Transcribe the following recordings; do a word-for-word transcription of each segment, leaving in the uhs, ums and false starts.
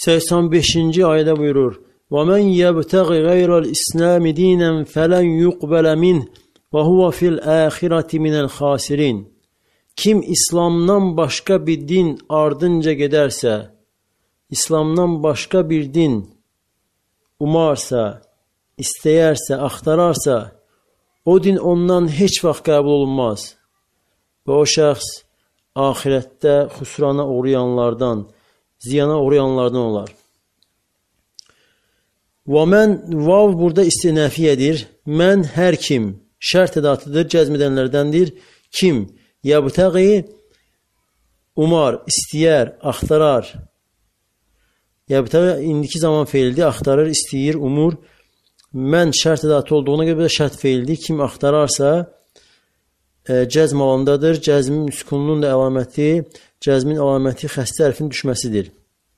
səksən beşinci ayədə buyurur: وَمَنْ يَبْتَغِ غَيْرَ الْإِسْلَامِ دِينًا فَلَنْ يُقْبَلَ مِنْهُ وَهُوَ فِي الْآخِرَةِ مِنَ الْخَاسِرِينَ. Kim İslamdan başqa bir din ardınca gedərsə, İslamdan başqa bir din umarsa, istəyərsə, axtararsa, o din ondan heç vaxt qəbul olunmaz və o şəxs axirətdə xüsrana uğrayanlardan, ziyana uğrayanlardan olar. Və mən, vav burada istinafiyədir. Mən hər kim, şərt ədatıdır, cəzm edənlərdəndir. Kim, yəbtəği, umar, istəyər, axtarar. Yəbtəği indiki zaman feildir, axtarır, istəyir, umur. Mən şərt ədatı olduğuna görə şərt feildir. Kim axtararsa, e, cəzm alandadır. Cəzmin sükununun da əlaməti, cəzmin əlaməti xəstə hərfin düşməsidir.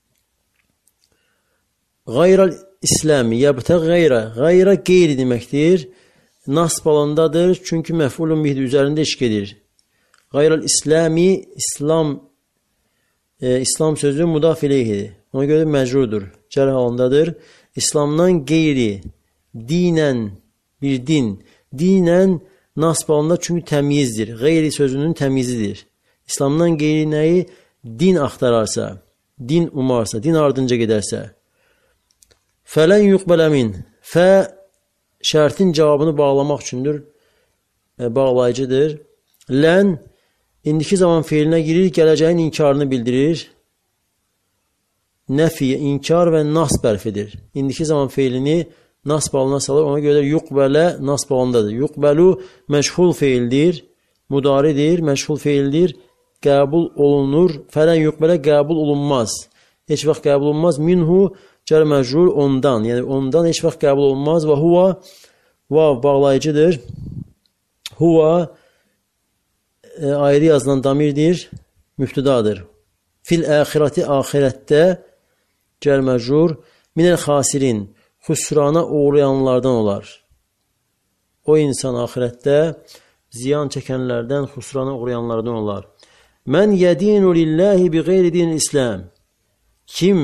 Qayral İslami, yəbtəğ qeyra, qeyra qeyri deməkdir. Nasb alandadır, çünki məfulun bihdi üzərində eşq edir. Qayral İslami, İslam, e, İslam sözü mudaf ileyhidir. Ona görə məcrudur, cərh alandadır. İslamdan qeyri, dinən, bir din, dinən nasb alanda çünki təmyizdir. Qeyri sözünün təmyizidir. İslamdan qeyri nəyi? Din axtararsa, din umarsa, din ardınca gedərsə. Fələn yuqbələ min. Fə şərtin cavabını bağlamaq üçündür, e, bağlayıcıdır. Lən indiki zaman feilinə girir, gələcəyin inkarını bildirir. Nəfiyə, inkar və nasb hərfidir. İndiki zaman feilini nasb alına salır, ona görə yuqbələ nasb alandadır. Yuqbəlu məşhul feildir, mudaridir, məşhul feildir, qəbul olunur. Fələn yuqbələ qəbul olunmaz. Heç vaxt qəbul olunmaz. Minhu cər məcrur ondan, yəni ondan heç vaxt qəbul olunmaz. Və huva, vav bağlayıcıdır. Huva e, ayrı yazılan damirdir, mübtədadır. Fil əxirəti axirətdə cər məcrur minəl xasirin, xüsrana uğrayanlardan olar. O insan axirətdə ziyan çəkənlərdən, xüsrana uğrayanlardan olar. Mən yədinu lillahi bi qeyri dinil İslam. Kim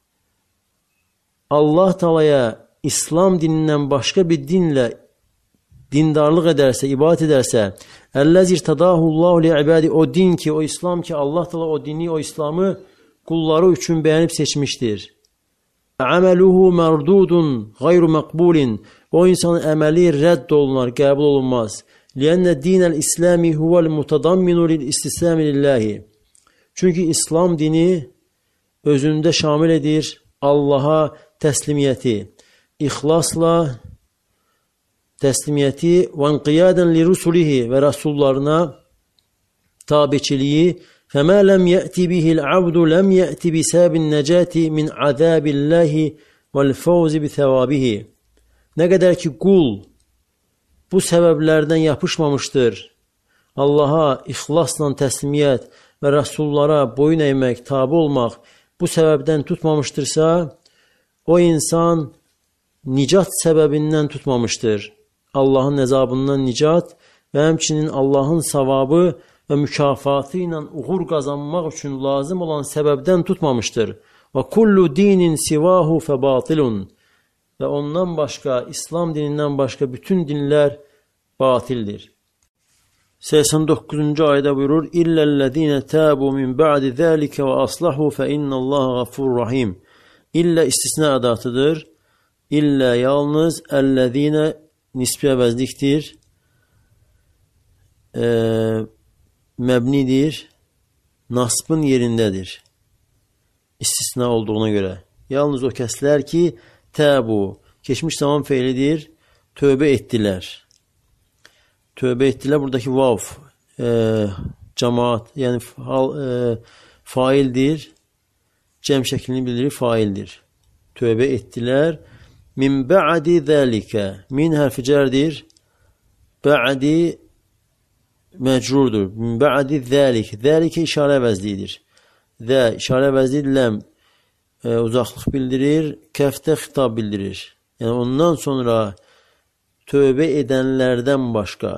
Allah Taala'ya İslam dinindən başqa bir dinlə dindarlıq edərsə, ibadət edərsə, əlləzi irtadahullahu li ibadi, o din ki, o İslam ki, Allah Taala o dini, o İslamı qulları üçün bəyənib seçmişdir. Əməluhu mərdudun qayru məqbulin, o insanın əməli rədd olunar, qəbul olunmaz. Liənnə dinəl İslami huvəl mutadamminu lil istislami lillahi. Çünki İslam dini özündə şamil edir Allaha təslimiyyəti, ixlasla təslimiyyəti və inqiyadən li rusulihi və rəsullarına tabiçiliyi. Fəmə ləm yəti bihil abdu ləm yəti bisəbin nəcəti min azəbillahi vəl fəvzi bi thəvabihi. Nə qədər ki qul bu səbəblərdən yapışmamışdır, Allaha ixlasla təslimiyyət və rəsullara boyun əymək, tabi olmaq bu səbəbdən tutmamışdırsa, o insan nicat səbəbindən tutmamışdır. Allahın əzabından nicat və həmçinin Allahın savabı və mükafatı ilə uğur qazanmaq üçün lazım olan səbəbdən tutmamışdır. Və kullu dinin sivahu fəbatilun. Və ondan başqa, İslam dinindən başqa bütün dinlər batildir. səksən doqquzuncu ayədə buyurur: İllellezine tabu min ba'di zalika və aslahu fe innallaha gafurur rahim. İllə istisna ədatıdır. İllə yalnız ellezine nisbi əvəzlikdir. E, məbnidir. Nasbın yerindədir. İstisna olduğuna görə. Yalnız o kəslər ki, tabu, keçmiş zaman feilidir, tövbə etdilər. Tövbə etdilər, buradakı vav, e, cemaat, yəni hal, e, faildir, cəm şəklini bildirir, faildir. Tövbə etdilər. Min ba'di zəlikə, min hərfi cərdir, ba'di məcrurdur. Min ba'di zəlik, zəlikə işarə əvəzliyidir. Zə, işarə əvəzliyidir, ləm, e, uzaqlıq bildirir, kəftə xitab bildirir. Yəni ondan sonra tövbə edənlərdən başqa.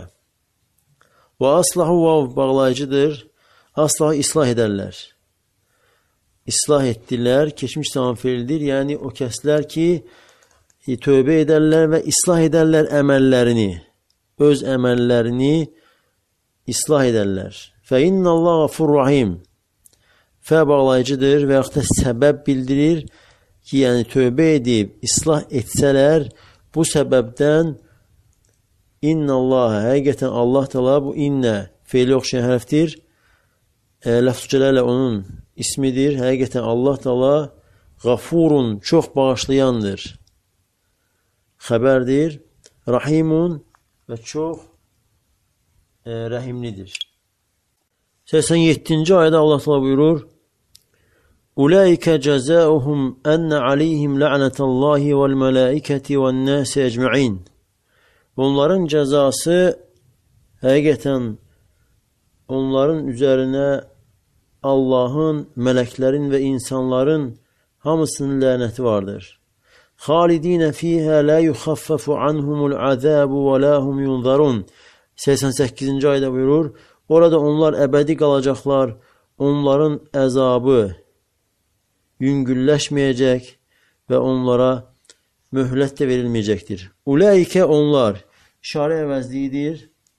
Və aslahu vav bağlayıcıdır. Aslahu islah edərlər. islah etdilər, keçmiş zaman feildir. Yəni o kəslər ki, tövbə edərlər və islah edərlər əməllərini, öz əməllərini islah edərlər. Fə innəllaha gafurur rahim. Fə bağlayıcıdır və yaxud da səbəb bildirir ki, yəni tövbə edib islah etsələr, bu səbəbdən İnnallaha, həqiqətən Allah Teala, bu innə feili oxşayan hərfdir. E, Ləfzcələrlə onun ismidir. Həqiqətən Allah Teala Gafurun, çox bağışlayandır. Xəbərdir. Rahimun və çox e, rəhimlidir. səksən yeddinci ayədə Allah Teala buyurur: Ulaikə cəzauhum ənə aleyhim la'nətallahi vəl mələikəti vən nəsi əcmə'in. Onların cəzası həqiqətən onların üzərinə Allahın, mələklərin və insanların hamısının lənəti vardır. Xalidinə fiyhə la yuxaffəfu anhumul azabu və la hum yunzarun. səksən səkkizinci ayda buyurur: Orada onlar əbədi qalacaqlar, onların əzabı yüngülləşməyəcək və onlara möhlət də verilməyəcəkdir. Ulaikə onlar, işarə əvəzliyidir.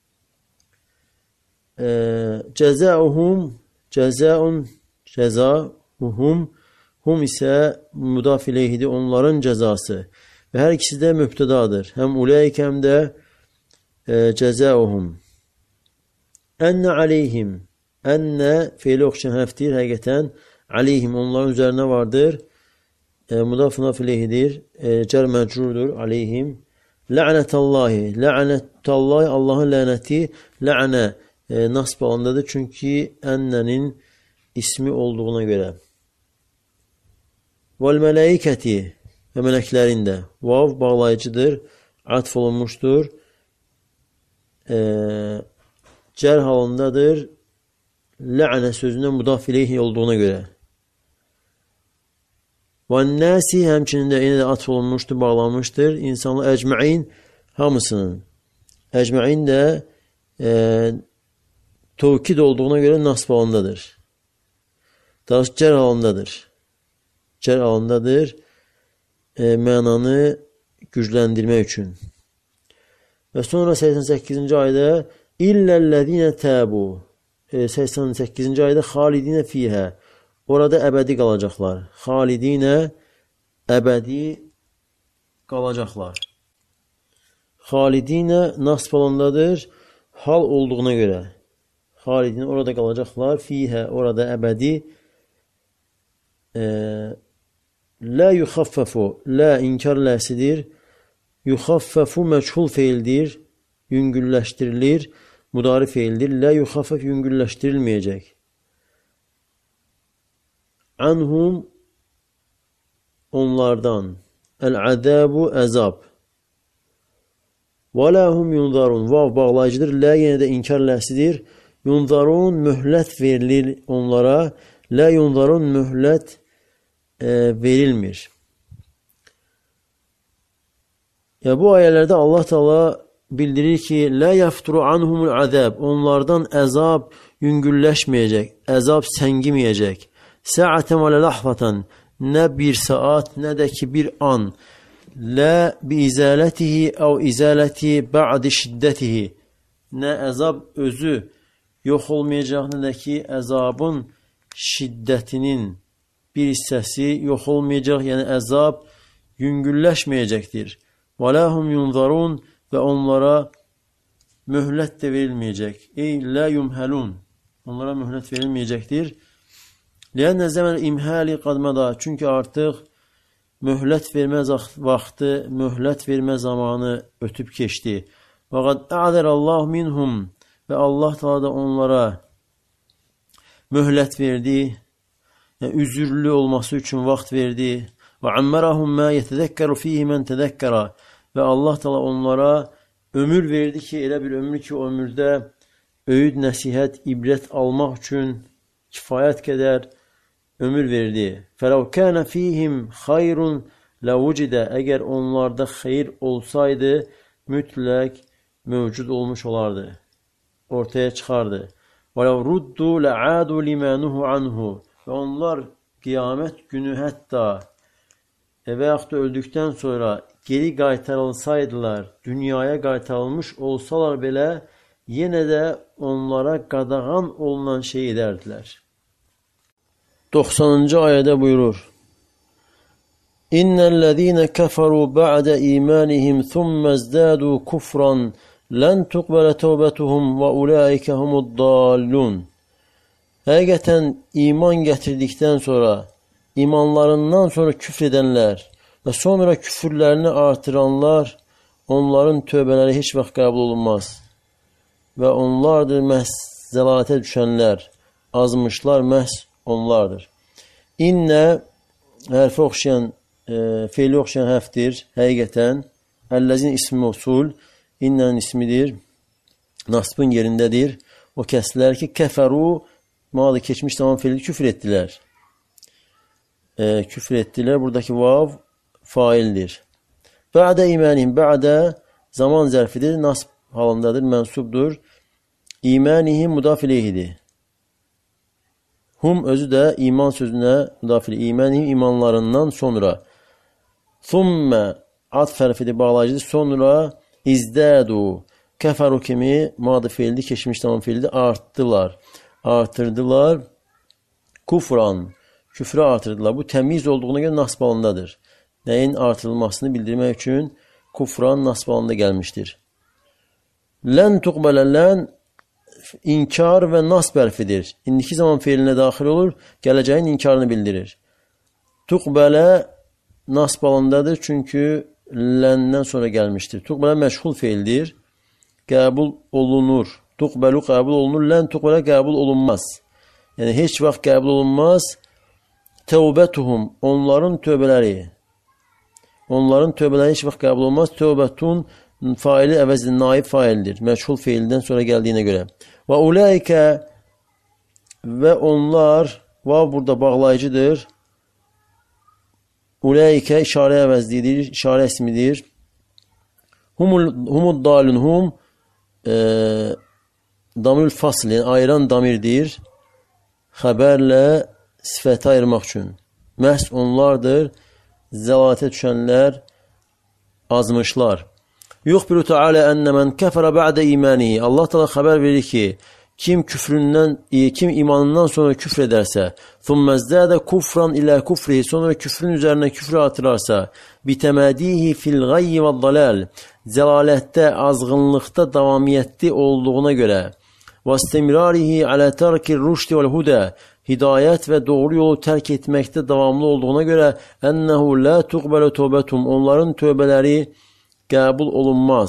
E, cəzauhum, cəzaun, cəzauhum, hum isə müdaf ileyhidir, onların cəzası. Və hər ikisi də mübtədadır. Həm ulaikə həm də e, cəzauhum. Ənə aleyhim, ənə feili oxşayan hərfdir, həqiqətən. Aleyhim, onların üzərinə vardır. E, mudaf ileyhidir, e, cər məcrurdur, aleyhim. La'nətallahi, la'nətallahi, Allahın lənəti, la'nə e, nasb alandadır, çünki ənnənin ismi olduğuna görə. Vəl mələikəti və mələklərin də, vav bağlayıcıdır, atf olunmuşdur, e, cər halındadır, la'nə sözündə mudaf ileyhi olduğuna görə. وَالنَّاسِ həmçinin də yenə də atf olunmuşdur, bağlanmışdır. İnsanlar əcməin hamısının. Əcməin də e, tövkid olduğuna görə nasb halındadır. Daha sonra cər halındadır. Cər halındadır. E, mənanı gücləndirmək üçün. Və sonra səksən səkkizinci ayda İlləl-ləzinə təbu. E, səksən səkkizinci ayda xalidinə fiyhə. Orada əbədi qalacaqlar. Xalidinə əbədi qalacaqlar. Xalidinə nasb olandadır, hal olduğuna görə. Xalidinə orada qalacaqlar. Fiyhə orada əbədi. E, Lə yuxaffəfu. Lə inkar ləsidir. Yuxaffəfu məchul feildir. Yüngülləşdirilir. Mudari feildir. Lə yuxaffəf yüngülləşdirilməyəcək. Anhum onlardan el-azabu əzab və lahum yunzarun vav bağlayıcıdır, lə yenə də inkar ləsidir. Yunzarun möhlət verilir onlara, lə yunzarun möhlət e, verilmir. Ya bu ayələrdə Allah Teala bildirir ki, lə yafturu anhumul azab, onlardan əzab yüngülləşməyəcək, əzab səngiməyəcək. Səətən və ləhvətən, nə bir saat, nə də ki bir an. Lə bi izalətihi əv izaləti bə'di şiddətihi. Nə əzab özü yox olmayacaq, nə də ki əzabın şiddətinin bir hissəsi yox olmayacaq, yəni əzab yüngülləşməyəcəkdir. Və ləhum yunzarun və onlara möhlət də verilməyəcək. Ey lə yumhəlun, onlara möhlət verilməyəcəkdir. Liyənə zəmən imhəli qadməda, çünki artıq möhlət vermə vaxtı, möhlət vermə zamanı ötüb keçdi. Və qad ə'zərəllahu minhum, və Allah Teala da onlara möhlət verdi, yəni üzürlü olması üçün vaxt verdi. Və əmmərəhum mə yətədəkkəru fihi mən tədəkkəra, və Allah Teala onlara ömür verdi ki, elə bir ömür ki, o ömürdə öyüd, nəsihət, ibrət almaq üçün kifayət qədər ömür verdi. Fələv kənə fihim xayrun ləvucidə, əgər onlarda xeyir olsaydı, mütləq mövcud olmuş olardı, ortaya çıxardı. Vələv ruddu lə'adu limənuhu anhu, və onlar qiyamət günü hətta və yaxud da öldükdən sonra geri qaytarılsaydılar, dünyaya qaytarılmış olsalar belə, yenə də onlara qadağan olunan şey edərdilər. doxsanıncı ayədə buyurur: İnnellezîne keferû ba'de îmânihim thumme izdâdû kufran lən tuqbale tevbetuhum və ulaike humuddallun. Həqiqətən iman gətirdikdən sonra, imanlarından sonra küfr edənlər və sonra küfürlərini artıranlar, onların tövbələri heç vaxt qəbul olunmaz. Və onlardır məhz zəlalətə düşənlər, azmışlar məhz onlardır. İnnə hərfi oxşayan, e, feili oxşayan hərfdir, həqiqətən. Əlləzin ismi usul, innənin ismidir, nasbın yerindədir. O kəslər ki, kəfəru, malı keçmiş zaman feili küfr etdilər. E, küfr etdilər, buradakı vav faildir. Bə'də imanihim, bə'də zaman zərfidir, nasb halındadır, mənsubdur. İmanihim mudaf ileyhidir. Hum özü də iman sözünə müdafilə. İmanihim imanlarından sonra. Thummə atf hərfidir, bağlayıcıdır. Sonra izdədu kəfəru kimi madı feildir, keçmiş zaman feildir. Artdılar. Artırdılar. Kufran. Küfrü artırdılar. Bu təmiz olduğuna görə nasb halındadır. Nəyin artırılmasını bildirmək üçün kufran nasb halında gəlmişdir. Lən tuqbələ, lən inkar və nasb hərfidir. İndiki zaman feilinə daxil olur, gələcəyin inkarını bildirir. Tuqbələ nasb halındadır, çünki ləndən sonra gəlmişdir. Tuqbələ məşğul feildir, qəbul olunur. Tuqbəlu qəbul olunur, lən tuqbələ qəbul olunmaz. Yəni, heç vaxt qəbul olunmaz. Tevbətuhum, onların tövbələri. Onların tövbələri heç vaxt qəbul olunmaz. Tövbətun faili əvəzdir, naib faildir. Məşğul feildən sonra gəldiyinə görə. Və ulaikə və onlar, vav burada bağlayıcıdır. Ulaikə işarə əvəzlidir, işarə ismidir. Humud dalun, hum e, damirül fasl, yəni ayıran damirdir. Xəbərlə sifəti ayırmaq üçün. Məhz onlardır, zəlalətə düşənlər, azmışlar. Yuxbiru Teala enne men kefere ba'de imanihi. Allah Teala xəbər verir ki, kim küfründən, kim imanından sonra küfr edərsə, thummezdə kufran ilə kufrihi, sonra küfrün üzərinə küfrü artırarsa, bitəmədihi fil gayyi və dalal, zəlalətdə, azğınlıqda davamiyyətli olduğuna görə, və istimrarihi alə tərkir rüşdi vəl hudə, hidayət və doğru yolu tərk etməkdə davamlı olduğuna görə, ənəhu la tuqbələ tövbətum, onların tövbələri qəbul olunmaz.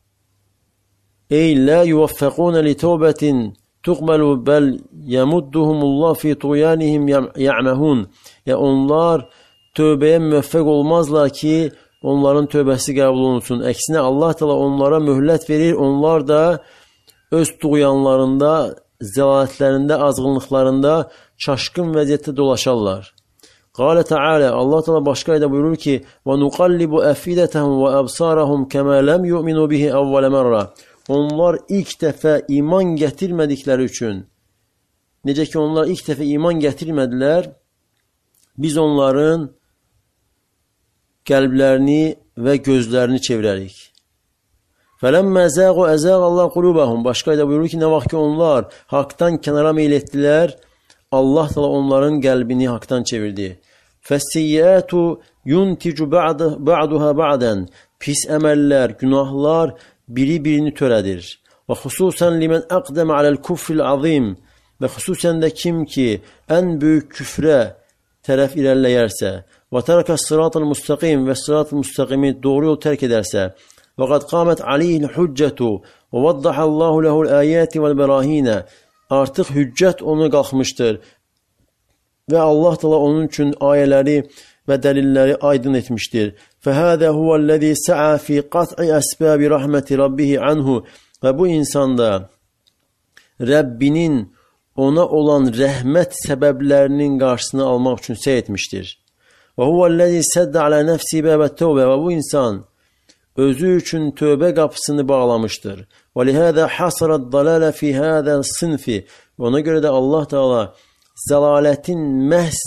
Ey la yuvaffəqunə li tövbətin tuqbəlu bəl yəmudduhumullah fi tuğyanihim ya'məhun. Ya onlar tövbəyə müvəffəq olmazlar ki, onların tövbəsi qəbul olunsun. Əksinə Allah Teala onlara möhlət verir, onlar da öz tuğyanlarında, zəlalətlərində, azğınlıqlarında çaşqın vəziyyətdə dolaşarlar. Qalə Teala, Allah Teala başqa ayda buyurur ki: "Və nuqallibu afidətəhum və absarahum kəmə ləm yu'minu bihi əvvələ mərrə." Onlar ilk dəfə iman gətirmədikləri üçün, necə ki onlar ilk dəfə iman gətirmədilər, biz onların qəlblərini və gözlərini çevirərik. Fələmmə zəğu əzəq Allah qulubəhum. Başqa ayda buyurur ki, nə vaxt ki onlar haqdan kənara meyl etdilər, Allah da onların qəlbini haqdan çevirdi. Fəssiyyətu yunticu ba'duha ba'dən. Pis əməllər, günahlar biri-birini törədir. Və xüsusən limən əqdəmə aləl kufril azim. Və xüsusən də kim ki, ən böyük küfrə tərəf irəliləyərsə, və tərəkə sırat-ı müstəqim və sırat-ı müstəqimi doğru yol tərk edərsə, və qad qamət aleyhil hüccətu və vaddahəllahu ləhul əyəti vəl-bərahinə. Artıq hüccət onu qalxmışdır və Allah da onun üçün ayələri və dəlilləri aydın etmişdir. Fəhədə huvəl-ləzi sə'a fi qat'i əsbəbi rəhməti rabbihi anhu. Və bu insanda Rəbbinin ona olan rəhmət səbəblərinin qarşısını almaq üçün səy etmişdir. Və huvəl-ləzi səddə alə nəfsi bəbət tövbə. Və bu insan özü üçün tövbə qapısını bağlamışdır. Və lihədə hasarad dalalə fi hədə sinfi. Ona görə də Allah Teala zəlalətin məhz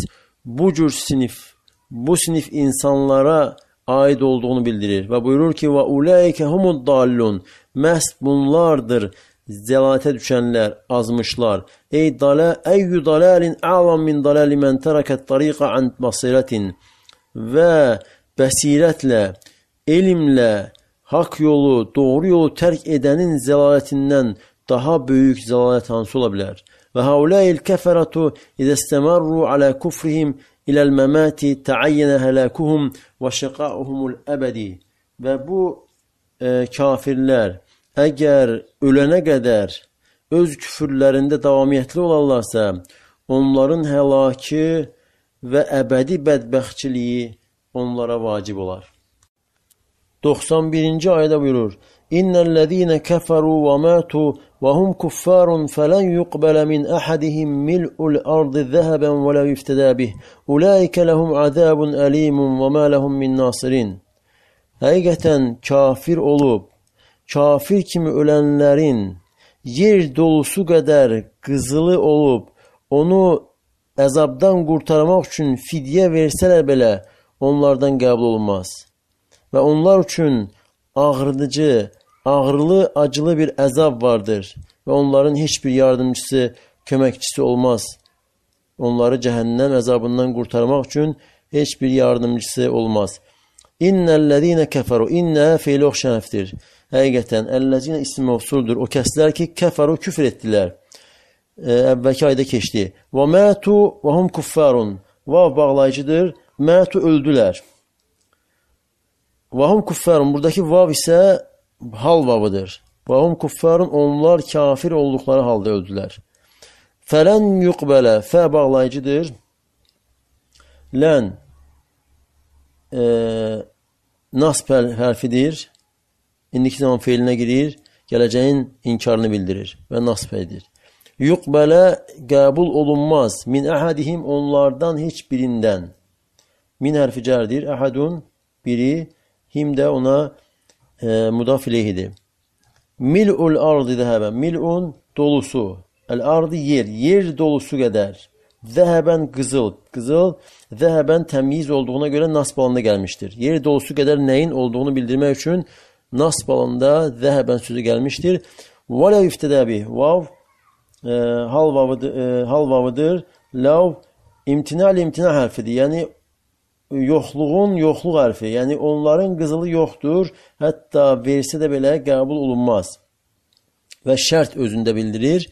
bu cür sinif, bu sinif insanlara aid olduğunu bildirir. Və buyurur ki, və ulaike humud dallun. Məhz bunlardır zəlalətə düşənlər, azmışlar. Ey dala, eyyü dalalin a'lam min dalali men tərəkət tariqa an basiratin. Və bəsirətlə, elmlə, haqq yolu, doğru yolu tərk edənin zəlalətindən daha böyük zəlalət hansı ola bilər? Və haulâil kəfəratu izə istəmərru alə kufrihim iləl məməti təəyyənə hələkuhum və şiqauhumul əbədi. Və bu e, kafirlər əgər ölənə qədər öz küfürlərində davamiyyətli olarlarsa, onların həlakı və əbədi bədbəxtçiliyi onlara vacib olar. doxsan birinci ayədə buyurur: İnnellezîne keferû ve mâtû ve hum kuffarun felen yuqbala min ahadihim mil'ul ardı zeheben ve lev iftedâ bih. Ulaike lehum azâbun alîmun ve mâ lehum min nasirin. Həqiqətən kafir olub, kafir kimi ölənlərin yer dolusu qədər qızılı olub, onu əzabdan qurtarmaq üçün fidyə versələr belə onlardan qəbul olunmaz. Və onlar üçün ağrıdıcı, ağrılı, acılı bir əzab vardır və onların heç bir yardımcısı, köməkçisi olmaz. Onları cəhənnəm əzabından qurtarmaq üçün heç bir yardımcısı olmaz. İnnellezîne keferu, innə feili oxşanəfdir. Həqiqətən, əlləzinə ismi mevsuldur. O kəslər ki, kəfəru küfr etdilər. E, əvvəlki ayda keçdi. Və mətu və hum kuffarun. Vav bağlayıcıdır. Mətu öldülər. Və hum kuffarun. Buradakı vav isə hal vavıdır. Və hum kuffarun. Onlar kafir olduqları halda öldülər. Fələn yuqbələ. Fə bağlayıcıdır. Lən e, nasb hərfidir. İndiki zaman feilinə girir. Gələcəyin inkarını bildirir və nasb edir. Yuqbələ qəbul olunmaz. Min əhədihim onlardan heç birindən. Min hərfi cərdir. Əhədun biri. Him də ona e, mudaf ileyhidir. Mil'ul ardı zəhəbən. Mil'un dolusu. El-ardı yer. Yer dolusu qədər. Zəhəbən qızıl. Qızıl zəhəbən təmyiz olduğuna görə nasb halında gəlmişdir. Yer dolusu qədər nəyin olduğunu bildirmək üçün nasb halında zəhəbən sözü gəlmişdir. Və ləv iftədəbi. Vav e, hal vavıdır. E, hal vavıdır. Ləv imtina imtina hərfidir. Yəni yoxluğun yoxluq hərfi. Yəni onların qızılı yoxdur. Hətta versə də belə qəbul olunmaz. Və şərt özündə bildirir.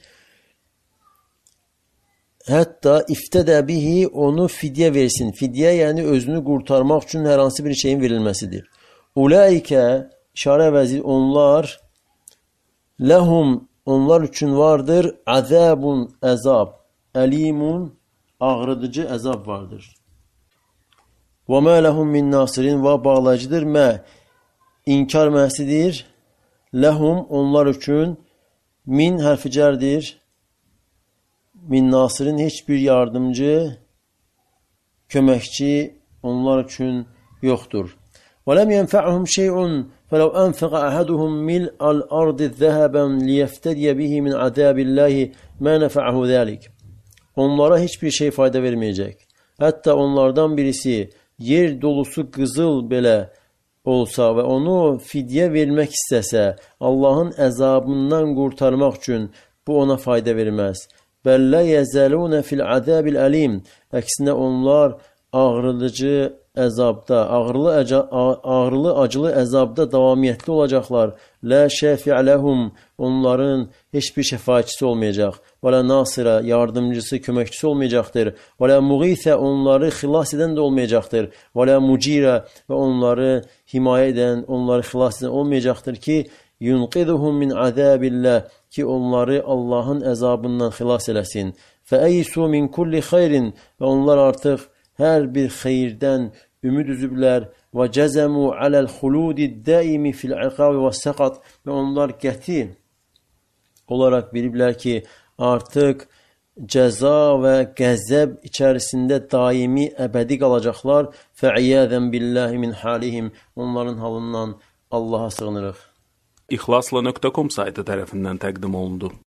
Hətta iftədəbihi onu fidyə versin. Fidyə yəni özünü qurtarmaq üçün hər hansı bir şeyin verilməsidir. Ulaikə işarə əvəzi onlar ləhum onlar üçün vardır əzabun əzab əlimun ağrıdıcı əzab vardır. Və mə ləhum min nasirin və bağlayıcıdır. Mə inkar məhsidir. Ləhum onlar üçün min hərfi cərdir. Min nasirin heç bir yardımcı, köməkçi onlar üçün yoxdur. Və ləm yənfə'hum şey'un fələv ənfəqə əhəduhum mil'al ardı zəhəbən liyeftədiyə bihi min əzəbillahi mə nəfə'əhu zəlik. Onlara heç bir şey fayda verməyəcək. Hətta onlardan birisi yer dolusu qızıl belə olsa və onu fidyə vermək istəsə, Allahın əzabından qurtarmaq üçün bu ona fayda verməz. Bəllə yəzəlunə fil əzəbil əlim. Əksinə onlar ağrılıcı əzabda, ağrılı, ağrılı acılı əzabda davamiyyətli olacaqlar. Lə şəfi'ləhum. Onların heç bir şəfaatçisi olmayacaq. Və lə nasirə. Yardımcısı, köməkçisi olmayacaqdır. Və lə muğitə. Onları xilas edən də olmayacaqdır. Və lə mucirə. Və onları himayə edən, onları xilas edən olmayacaqdır ki, yunqiduhum min əzəbilləh. Ki onları Allahın əzabından xilas eləsin. Fəəyisu min kulli xeyrin. Və onlar artıq hər bir xeyirdən ümid üzüblər. Və cəzəmu aləl xuludi dəimi fil iqavi və səqat. Və onlar qəti olaraq biliblər ki, artıq cəza və qəzəb içərisində daimi, əbədi qalacaqlar. Fəiyyəzən billahi min halihim. Onların halından Allaha sığınırıq. İxlasla nöqtə com saytı tərəfindən təqdim olundu.